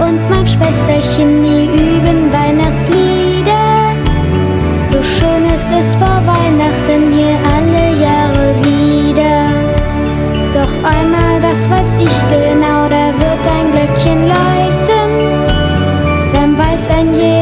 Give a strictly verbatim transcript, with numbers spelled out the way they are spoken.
und mein Schwesterchen, die üben Weihnachtslieder. So schön ist es vor Weihnachten hier alle Jahre wieder. Doch einmal, das weiß ich genau, da wird ein Glöckchen läuten, dann weiß ein jeder,